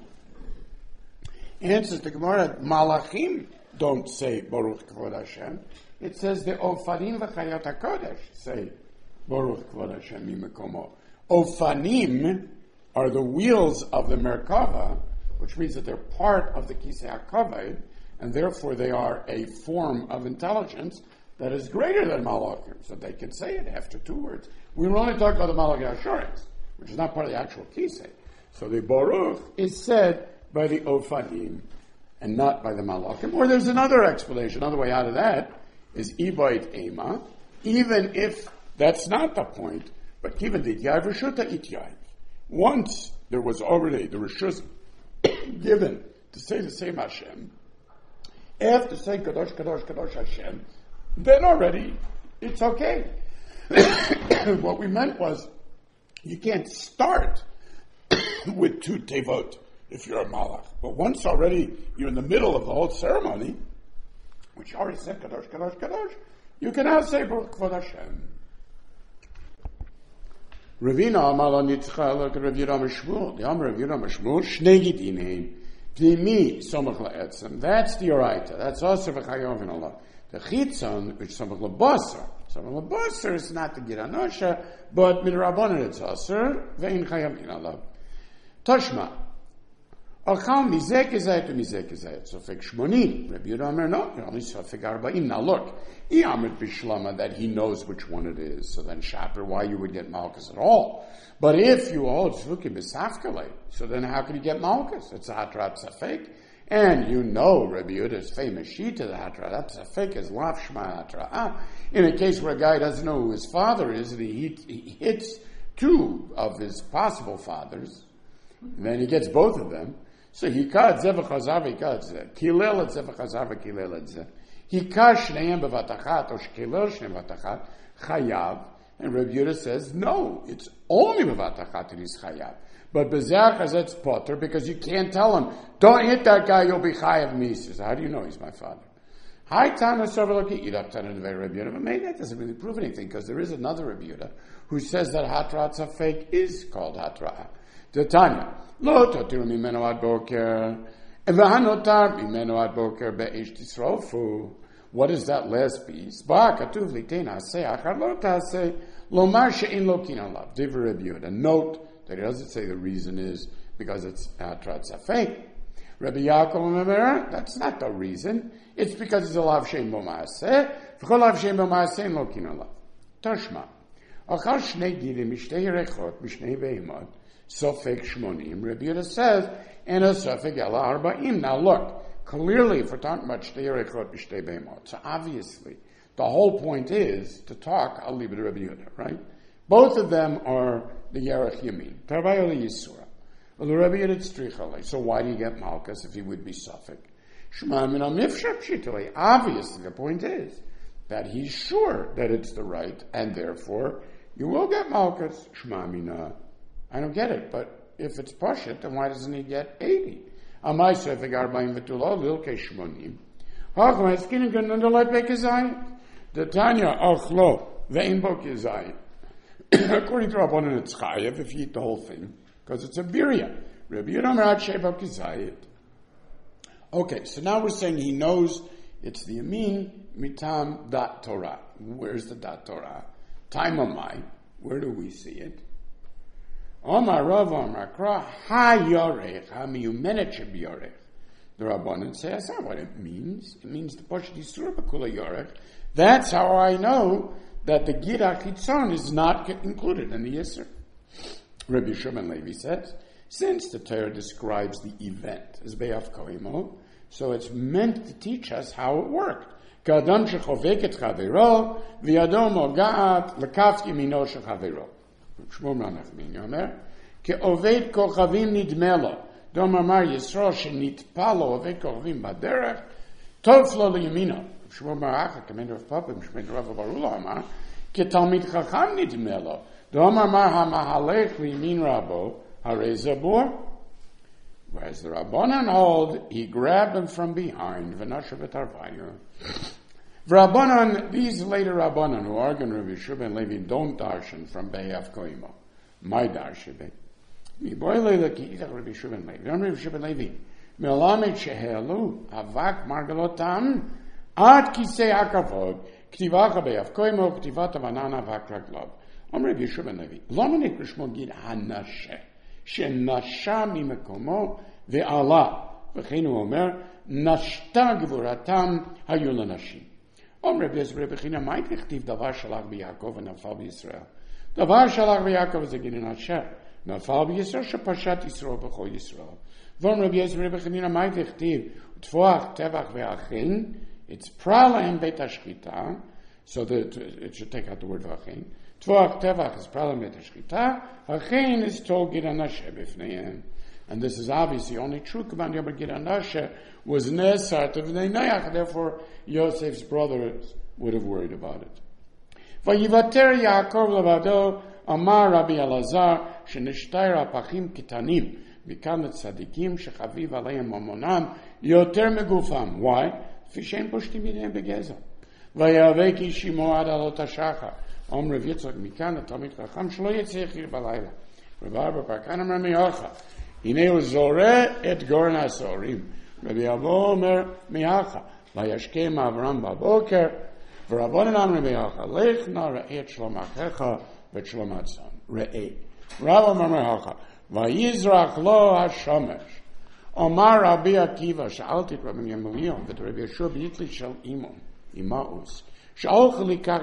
Answers the Gemara. Malachim don't say Baruch Kavod Hashem. It says the Ofanim v'Chayot HaKodesh say Baruch Kavod Hashem Mimekomo. Ofanim are the wheels of the Merkava, which means that they're part of the Kisei HaKavod, and therefore they are a form of intelligence that is greater than Malachim, so they can say it after two words. We were only talking about the Malachim Assurance, which is not part of the actual Kisei. So the Baruch is said by the Ofanim and not by the Malachim. Or there's another explanation, another way out of that is Ibayit Ema, even if that's not the point, but Kivan Dityav Rishuta Ityav. Once there was already the Rishus given to say the same Hashem, after saying Kadosh, Kadosh, Kadosh Hashem, then already it's okay. What we meant was you can't start with two tevot if you're a malach. But once already you're in the middle of the whole ceremony, which already said Kadosh, Kadosh, Kadosh, you can now say Baruch Kvod Hashem. Ravina Amala Nitzcha, look at Rav Yeram Shmuel. The Amar Rav Yeram Shmuel, Shnei Gidinein, V'mi Somach La'etzem. That's the Oraita. That's also V'chayov in Allah. The Chitzon, which Somach L'Basar. Somach L'Basar is not the Giranosha, but Midrabanan it's Asr, Ve'in Chayam in Allah. Toshma. Achal Mizek Ezayet Mizek Ezayet. Sofek Shmoni. Rabbi Yehuda Omer, no, you're only Sofek Arba'im. Now look, Iyamrit Bishlama, that he knows which one it is. So then Shaper, why you would get Malchus at all? But if you hold Zvukim B'Safkalei, so then how can you get Malchus? It's a Hatrat Safek. And you know Rabbi Yehuda's famous sheet of the Hatrat Safek is Lav Shma Hatra. In a case where a guy doesn't know who his father is, and he, he hits two of his possible fathers, and then he gets both of them. So he cut Zevach Hazav, he cut Kilel et Zevach Hazav, Kilel et Zeh. He cut Shneim Bevatachat, or Shkilel Shneim Bevatachat, Chayav. And Rabbi Yehuda says, no, it's only Bevatachat that he's Chayav. But Bezach Hazet's Potter, because you can't tell him, don't hit that guy, you'll be Chayav me. He says, how do you know he's my father? Hi, Tana Savarloki, Idab Tana Nevei Rabbi Yehuda. But maybe that doesn't really prove anything, because there is another Rabbi Yehuda who says that Hatrat Safek is called Hatra. The Tanya. Lo totiru mimeno ad boker, v'hanotar mimeno ad boker be'esh tisrofu. What is that last piece? Ba katuv litein haseh achar lo taseh lomar she'in lo kinan lav. Divrei Rabbi Yehuda. Note that he doesn't say the reason is because it's hatrat safek. Rabbi Yaakov Omer, that's not the reason. It's because it's a lav she'in bo ma'aseh. V'chol lav she'in bo ma'aseh lo kinan lav. Tashma. Achar shnei gidim mishtei rechot mishnei behemot. Sofek Shmonim, Rabbi Yehuda says, and a Sofek Ela Arba'im. Now look, clearly if we're talking about Shtei Rechot B'Shtei Beimot, so obviously the whole point is to talk, I'll leave it to Rabbi Yehuda, right? Both of them are the Yerech Yamin. Tarvayo le Yisura. So why do you get Malchus if he would be Suffolk? Obviously, the point is that he's sure that it's the right, and therefore you will get Malchus. Shmamina. I don't get it, but if it's Pashit, then why doesn't he get eighty? Amai Sefik Arbaim Vetulo, Lilke Shmonim. Hachma Eskinin Gundalai Bekazayit. The Tanya Achlo, Vein Bok Yazayit. According to Rabbanan, it's Chayev if you eat the whole thing, because it's a birya. Rabbi Yudam Rad Shebok Yazayit. Okay, so now we're saying he knows it's the Yamin Mitam Dat Torah. Where's the Dat Torah? Taimamai. Where do we see it? Omar Rav Omar Kra Ha Yorech Ha Miyumenet Sheb Yorech. The Rabbanan say that's not what it means. It means the Pashut Yisur B'Kula Yorech. That's how I know that the Gira Chitzon is not included in the Yisur. Rabbi Shimon Levi says, since the Torah describes the event as Be'af Koimo, so it's meant to teach us how it worked. K'adam shechovek et chavero, v'yadom ogat l'kaf yamino shechavero. Shmuel Nachman Yomer, ke'oved kochavim nidmelo, dom amar Yisro shenitpalo oved kochavim baderech, tov lo liyamino. Shmuel Maracha, commander of Papim, Shmuel Rav Barula Amar, ke'talmid chacham nidmelo, dom amar hamahalech liyamin rabo, harei zabur. Whereas the Rabbanan hold, he grabbed him from behind. V'nashav etarvayu. Rabbanan, these later Rabbanan who argue Rabbi Shua and Levi don't darshan from Be'af Koimo. My darshan. Mi boy leila ki itach Rabbi Shua and Levi. Rabbi Shua and Levi. Melamed shehelu avak margalotam ad kisei hakavod ktivacha Be'af Koimo ktivat avanana avak raglov. Om Rabbi Shua and Levi. Lama nekrishmo gid hanasheh. שנשה ממקומו ועלה, וכן הוא אומר, נשתה גבורתם היו לנשים. אומר רבי יזברי בחינה, מה תכתיב דבר שלח ביעקב ונפל בישראל? דבר שלח ביעקב זה גדין אשר, נפל בישראל שפשט ישראל בכל ישראל. ואומר רבי יזברי בחינה, מה תכתיב? תפוח טבח ואחים, it's prala in בית השחיטה, so that it should take out the word ואחים, Tvoach Tevach is problem with the Shkita. Hachein is told Giranashe b'fneihem. And this is obviously only true. Kaban Yober Giranashe was Nesar to V'nei Noach. Therefore, Yosef's brothers would have worried about it. Vayivater Yaakov levado Amar Rabbi Elazar shenishtair apachim kitanim mikan tzadikim shechaviv aleim mamonam yoter megufam. Why? Fishem poshtim yidem begezel. Vayaveki Shimo ad alot hashachar. Om Rav Yitzchak Mikan, Talmid Chacham, Shlo Yitzchak Yir Balayla. Rav Arba Parkan, Amar Miyacha. Hineu Zoreh et Goren HaSorim. Rabbi Avo Omer Miyacha. Vayashkem Avram Baboker. V'Rabbanan Amar Miyacha. Lech na re'et Shlom Achecha vet Shlom Atzon. Re'et. Rav Amar Miyacha. Vayizrach lo HaShomesh. Omar Rabbi Akiva. Sha'alti Rabbi Gamliel. Vet Rabbi Yeshua B'yitli Shel Imon. Imaus. What do you mean,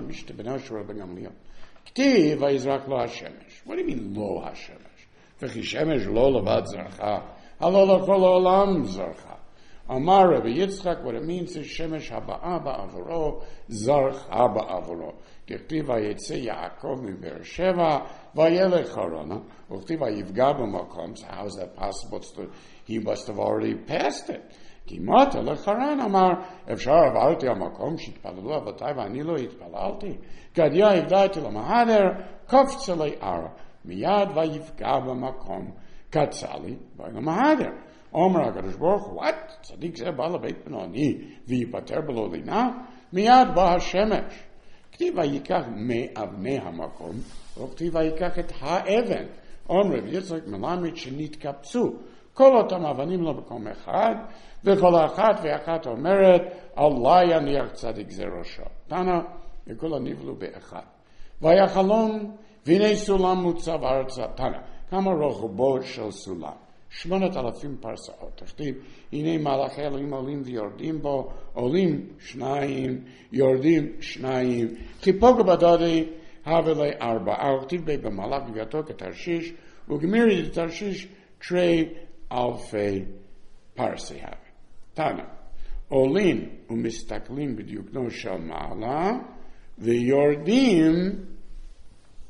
lo hashemesh? V'chi shemesh lo levad zarcha. Halo lo kol olam zarcha. Amar Rabbi Yitzchak, what it means is shemesh haba'a ba'avoro, zarcha ba'avoro. K'chtiv vayetze Yaakov mi Beersheva, vayelech harana. U'chtiv vayivga b'makom. So how is that possible? He must have already passed it. כמעט לחרן אמר, אפשר עברתי המקום שהתפללו אבותיי ואני לא התפללתי. גדיה הבדלתי למהדר, קופצה לי ערה, מיד ויפגע במקום, קצה לי ולמהדר. אומר הקדוש ברוך הוא, what? צדיק זה בא לבית בינוני ויפטר בלא לינה? מיד בא השמש. כתיב ויקח מאבני המקום, וכתיב ויקח את האבן. אומר רבי יצחק מלמד שנתקבצו. כל אותם אבנים לא במקום אחד, וכל אחת ואחת אומרת, Allah יניח צדיק זה ראשו. תנא, וכל הנבלו באחד. והיה חלום, והנה סולם מוצב ארצה. תנא, כמה רוחבו של סולם? שמונת אלפים פרסאות. תכתיב, הנה מלאכי אלוהים עולים ויורדים בו, עולים שניים, יורדים שניים. חיפוק בדודי, הווה לארבע. וכתיב בי במלאך גביעתו כתרשיש, וגמירי לתרשיש תרי אלפי פרסי הווה. תנא, עולים ומסתכלים בדיוקנו של מעלה, ויורדים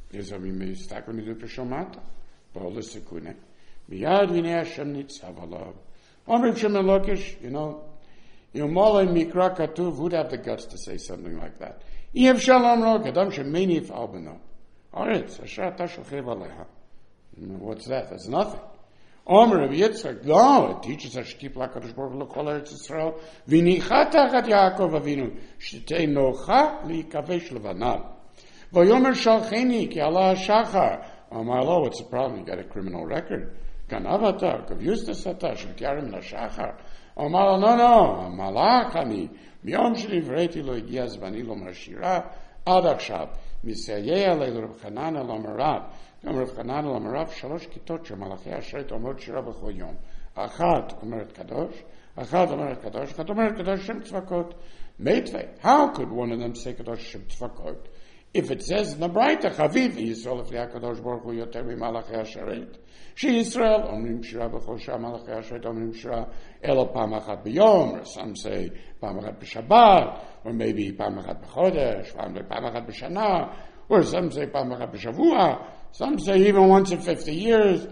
Is a mi stack when you do Shomata. Bolisikune. Miyad v'nei Hashem nitzav alav. Omrim Shem Elokish, you know, Yomolei Mikra Katuv would have the guts to say something like that. Yev Shalom Lo Kadam Shemeni Yif'al B'no. Aretz Asher Ata Shochev Aleha. What's that? That's nothing. Omer Rabbi Yitzchak, no, it teaches us to keep LaKadosh Baruch Hu L'Kol Eretz Yisrael V'nicha Tachat Yaakov Avinu Shetei Nocha L'Yikavesh Levanav V'yomer Shalcheni Ki Allah HaShachar. Amar Lo, what's the problem? You got a criminal record. Ganavata, Gavyustasata, Shemtiarim LaShachar. Amar Lo, no, no, Malach Ani Miyom Shenivreiti Lo Igi Azvani Lo Mashira Ad Akshav Misayeh Alei L'Reb Chanan El Amarav גם רב חנן למרב שלוש כיתות של מלאכי השרת אומרות שירה בכל יום. אחת אומרת קדוש, אחת אומרת קדוש, אחת אומרת קדוש שם צבקות. Meitve, how could one of them say קדוש שם צבקות? If it says in the Braita, חביב ישראל לפני הקדוש ברוך הוא יותר ממלאכי השרת. שישראל אומרים שירה בכל שעה, מלאכי השרת אומרים שירה אלא פעם אחת ביום, or some say פעם אחת בשבת, or maybe פעם אחת בחודש, פעם אחת בשנה, or some say פעם אחת בשבוע. Some say even once in fifty years.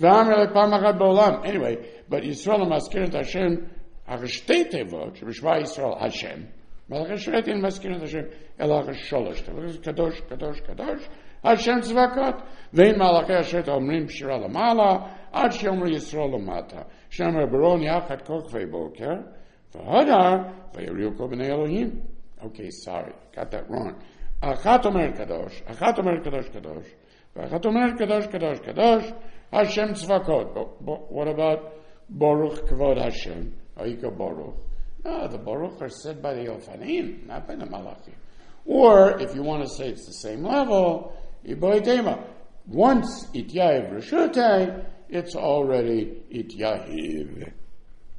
Anyway, but Yisrael maskirin Hashem ha'shtei tevot shebishma Yisrael Hashem. Malach Hashem in maskirin Hashem elach sholosh tevot kadosh kadosh kadosh Hashem tzvakot vein malach Hashem omrim shira lamala ad shomru Yisrael lamata shemer baron yachat kochvei boker v'hadar v'yariu kol b'nei Elohim. Okay, sorry, got that wrong. Achat omer kadosh, achat omer kadosh kadosh. Achat omer kadosh kadosh kadosh Hashem tzvakot. But what about Baruch Kavod Hashem? Aika Baruch. No, the Baruch are said by the Yochanim, not by the Malachim. Or, if you want to say it's the same level, once it yahiv reshutei, it's already it yahiv.